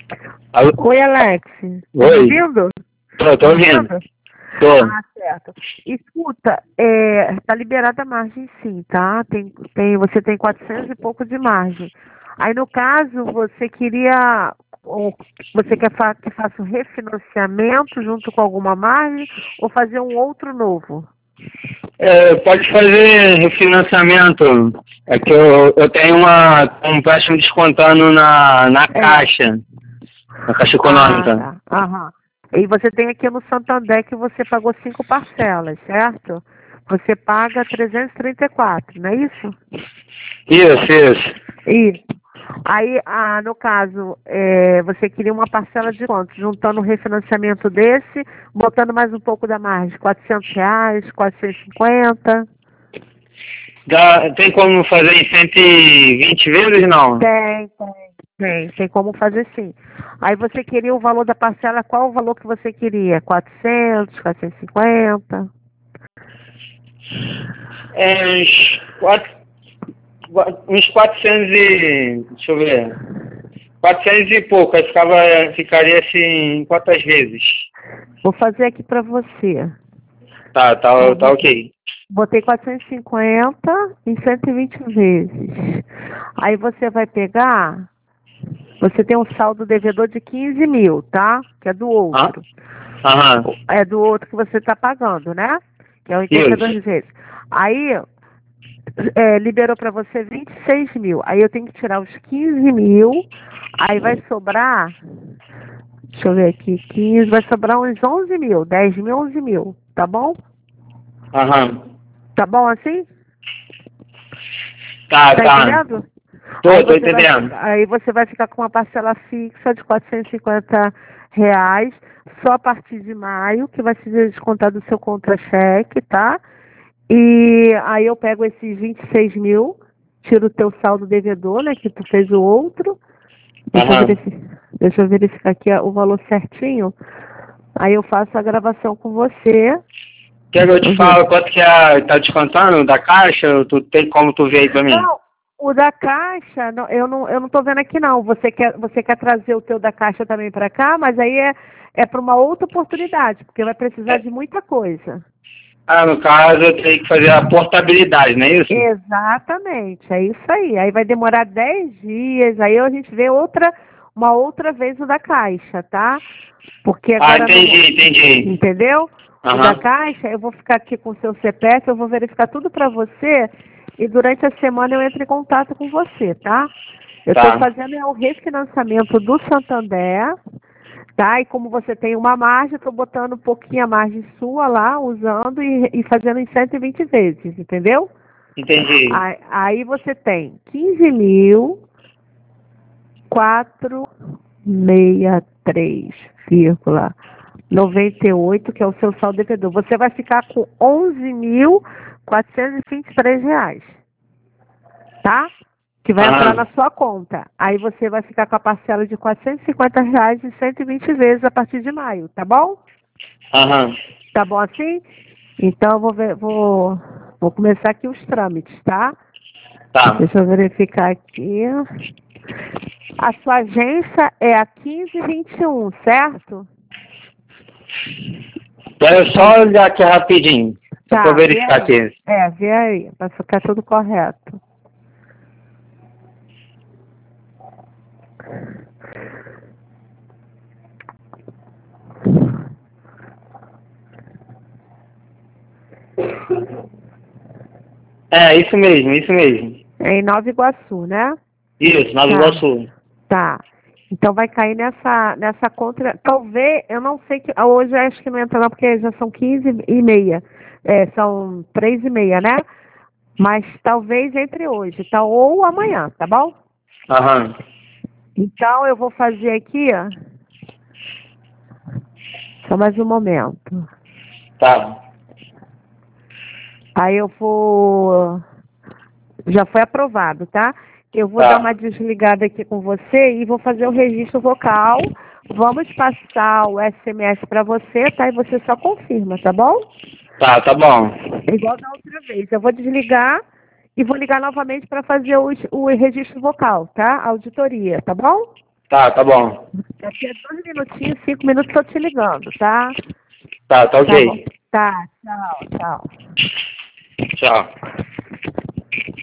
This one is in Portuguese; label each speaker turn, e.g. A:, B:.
A: Alô?
B: Oi, Alex. Tá me
A: Oi.
B: ouvindo?
A: Tô ouvindo. Tô.
B: Ah, certo. Escuta, tá liberada a margem sim, tá? Você tem 400 e pouco de margem. Aí, no caso, você queria, você quer que faça um refinanciamento junto com alguma margem ou fazer um outro novo?
A: Pode fazer refinanciamento. É que eu tenho um empréstimo descontando na Caixa. Na Caixa
B: Ah,
A: Econômica.
B: tá. Aham. E você tem aqui no Santander que você pagou 5 parcelas, certo? Você paga 334, não é isso?
A: Isso.
B: Isso. Aí, no caso, você queria uma parcela de quanto? Juntando o refinanciamento desse, botando mais um pouco da margem, R$ 400, 450?
A: Tem como fazer em 120 vezes, não?
B: Tem como fazer sim. Aí você queria o valor da parcela, qual o valor que você queria? 400, 450?
A: Uns 400 e... Deixa eu ver. 400 e pouco. Aí ficaria assim, quantas vezes?
B: Vou fazer aqui para você.
A: Tá
B: Ó,
A: ok.
B: botei 450 em 120 vezes. Aí você vai pegar, você tem um saldo devedor de 15 mil, tá? Que é do
A: Ah,
B: outro.
A: aham.
B: É do outro que você está pagando, né? Que é o
A: Isso.
B: 82 vezes. Aí, liberou para você 26 mil. Aí eu tenho que tirar os 15 mil. Aí vai sobrar, deixa eu ver aqui, 15, vai sobrar uns 11 mil, 10 mil, 11 mil. Tá bom?
A: Aham.
B: Tá bom assim?
A: Tá.
B: Tá entendendo?
A: Tô entendendo.
B: Aí você vai ficar com uma parcela fixa de R$ 450 só a partir de maio, que vai ser descontado do seu contra-cheque, tá? E aí eu pego esses 26 mil, tiro o teu saldo devedor, né? Que tu fez o outro.
A: Aham.
B: Deixa eu verificar aqui o valor certinho. Aí eu faço a gravação com você.
A: Quer que eu
B: Deixa
A: te
B: eu ver.
A: falo quanto que tá descontando da Caixa? Tem como tu ver aí pra mim?
B: Não, o da Caixa, não, eu não tô vendo aqui não. Você quer trazer o teu da Caixa também para cá, mas aí é para uma outra oportunidade, porque vai precisar de muita coisa.
A: No caso, eu tenho que fazer a portabilidade, não é isso?
B: Exatamente, é isso aí. Aí vai demorar 10 dias, aí a gente vê uma outra vez o da Caixa, tá? Porque agora não.
A: Entendi.
B: Entendeu? O da
A: Aham.
B: Caixa, eu vou ficar aqui com o seu CPF, eu vou verificar tudo para você e durante a semana eu entro em contato com você, tá? Eu estou
A: Tá.
B: fazendo o refinanciamento do Santander, tá? E como você tem uma margem, estou botando um pouquinho a margem sua lá, usando e fazendo em 120 vezes, entendeu?
A: Entendi.
B: Aí você tem 15.463,98, que é o seu saldo devedor. Você vai ficar com R$ 11.423, tá? Que vai entrar na
A: Aham.
B: sua conta. Aí você vai ficar com a parcela de R$ 450 em 120 vezes a partir de maio, tá bom?
A: Aham.
B: Tá bom assim? Então eu vou começar aqui os trâmites, tá?
A: Tá.
B: Deixa eu verificar aqui. A sua agência é a 1521, certo?
A: Espera eu
B: Tá,
A: só olhar aqui rapidinho. Só pra
B: tá, vê
A: verificar
B: aí.
A: aqui.
B: Vê aí, para ficar tudo correto.
A: Isso mesmo, isso mesmo.
B: É em Nova Iguaçu, né?
A: Isso, Nova
B: Tá,
A: Iguaçu.
B: tá. Então vai cair nessa conta. Talvez, eu não sei que. Hoje eu acho que não entra não, porque já são 15h30. São 3h30, né? Mas talvez entre hoje, tá? Ou amanhã, tá bom?
A: Aham.
B: Então eu vou fazer aqui, ó. Só mais um momento.
A: Tá.
B: Aí eu vou. Já foi aprovado, tá? Eu vou dar uma
A: Tá.
B: desligada aqui com você e vou fazer o registro vocal. Vamos passar o SMS para você, tá? E você só confirma, tá bom?
A: Tá bom.
B: Igual da outra vez. Eu vou desligar e vou ligar novamente para fazer o registro vocal, tá? A auditoria, tá bom?
A: Tá bom.
B: Daqui a 12 minutinhos, 5 minutos, tô te ligando, tá?
A: Tá
B: Tá bom.
A: ok.
B: Tá, tchau, tchau.
A: Tchau.